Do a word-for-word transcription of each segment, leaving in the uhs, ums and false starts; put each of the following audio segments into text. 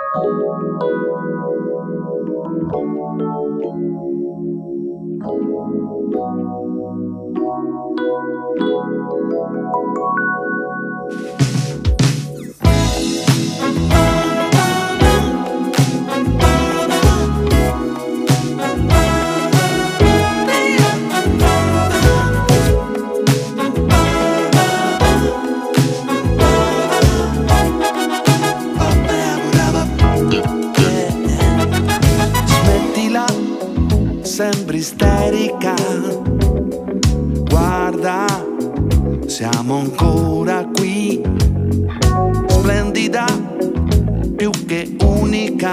Sembri isterica, guarda, siamo ancora qui, splendida, più che unica,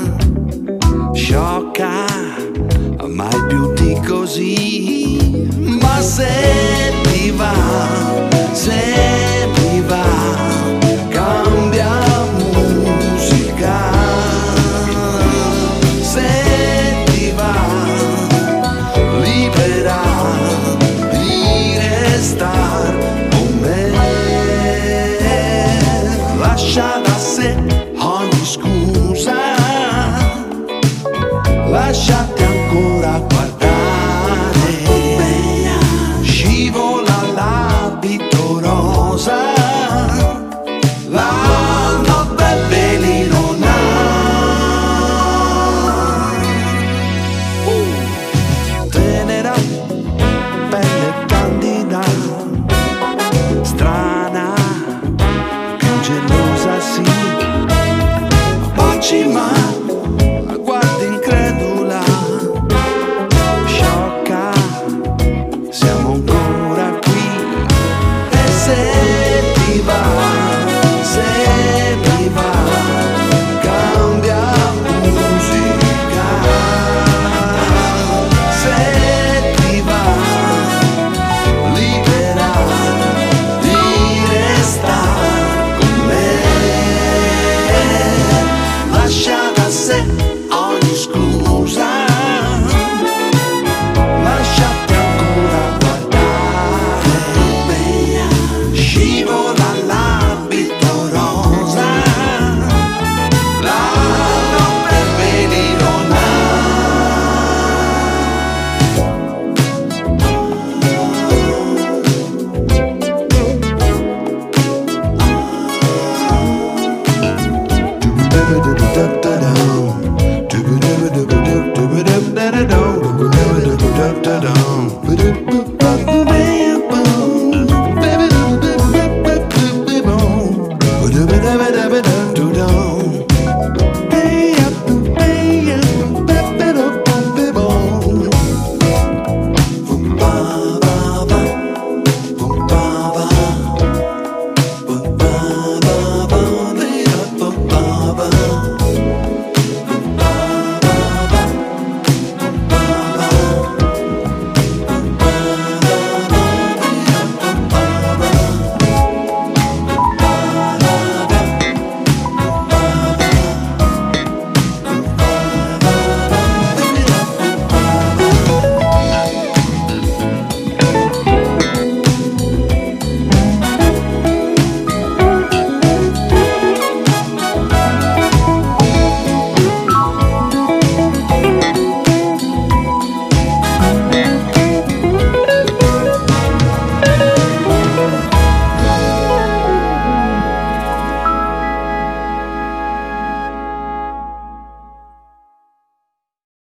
sciocca, mai più di così. Ma se ti va, se ti va, cambia musica. Lascia da sé ogni scusa, lasciati ancora guardare, scivola l'abito rosa, la notte è velirona. uh. Tenera, pelle candida, strana, gelosa sì, baci ma la guardi incredula, sciocca, siamo ancora qui. E se ti va, se ti va, cambia musica. Se ti va, libera di restare. Lascia da sé ogni scusa, lasciati ancora guardare, scivola l'abito rosa, la notte è velirona. Da da da da da da da da da da da da da da.